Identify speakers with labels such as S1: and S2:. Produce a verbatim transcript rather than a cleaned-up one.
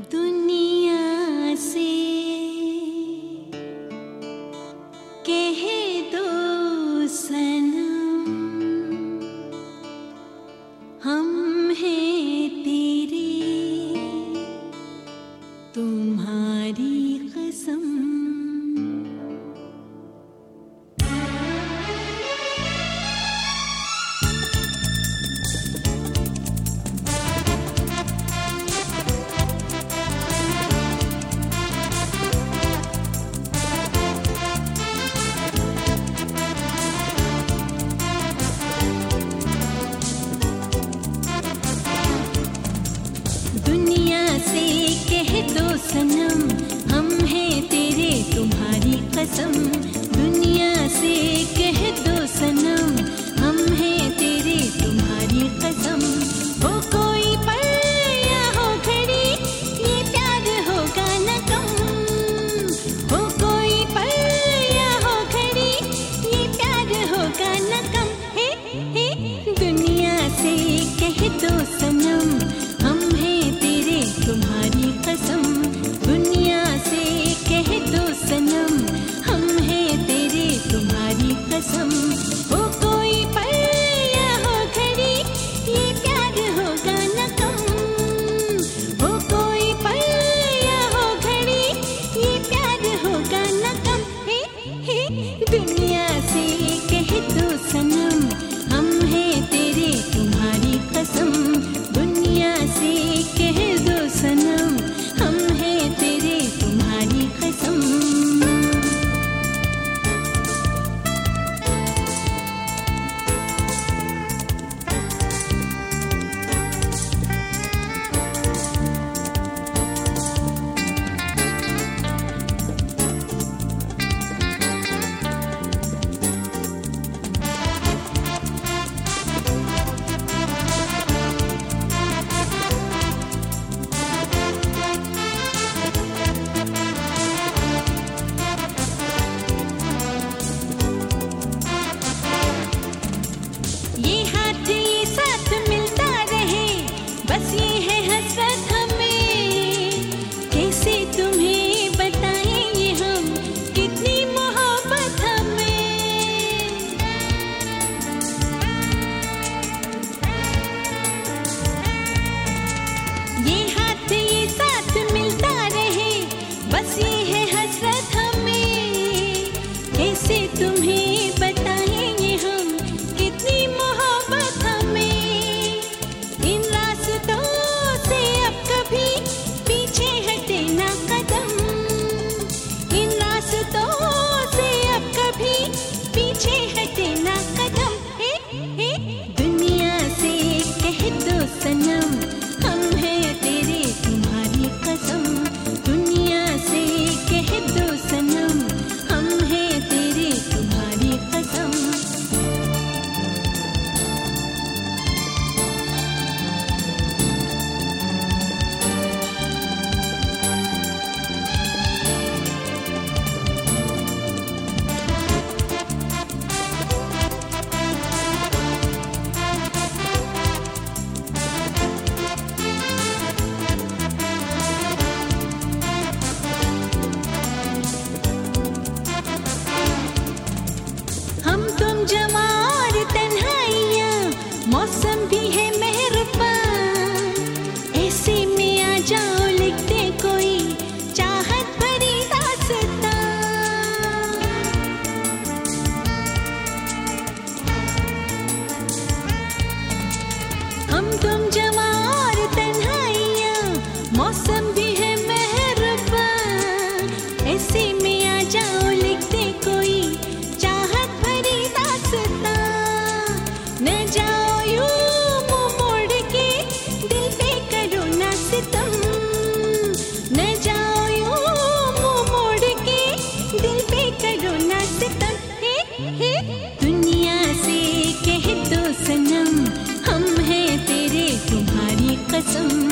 S1: दुनिया से कह दो सनम, हम हैं तेरे, तुम्हारी कसम। सनम हम हैं तेरे, तुम्हारी कसम। दुनिया से कह दो सनम, हम हैं तेरे, तुम्हारी कसम। हो कोई पल या हो घड़ी, ये प्यार होगा न कम। हो कोई पल या हो घड़ी, ये प्यार होगा न कम। हे हे दुनिया से कह दो सनम, हम हैं तेरे, तुम्हारी कसम। दुनिया से कह दो सनम, हम हैं तेरे, तुम्हारी कसम। हो कोई पल या हो घड़ी, ये प्यार होगा न कम। हो कोई पल या हो घड़ी, ये प्यार होगा न कम। हे हे दुनिया से कह दो सनम, हम हैं तेरे, तुम्हारी कसम। दुनिया से कह दो सनम, हम हैं तेरे, तुम्हारी कसम। ये हाथ ये साथ मिलता रहे, बस ये है हसरत हमें। कैसे तुम्हें बताएं ये हम, कितनी मोहब्बत हमें। ये हाथ ये साथ मिलता रहे, बस ये है हसरत हमें। कैसे तुम्हें बताएं ये हम, कितनी मोहब्बत हमें। इन रास्तों से अब कभी पीछे हटे ना कदम। इन रास्तों से अब कभी पीछे हटे ना कदम। हे हे दुनिया से कह दो सनम, हम हैं तेरे, तुम्हारी कसम। दुनिया से कह दो सनम, हम हैं तेरे, तुम्हारी कसम। हम तुम जवां और तन्हाइयां, मौसम भी है मेहरबान। ऐसे में आ जाओ लिखते कोई चाहत भरी दास्तां। हम तुम जवां और तन्हाइयां, मौसम भी है मेहरबान। ऐसे में आ जाओ लिखते कोई चाहत भरी दास्तां। न जाओ यूं मुंह मोड़ के, दिल पे करो ना सितम। न जाओ यूं मुंह मोड़ के, दिल पे करो ना सितम। हे हे दुनिया से कह दो सनम, हम हैं तेरे, तुम्हारी कसम।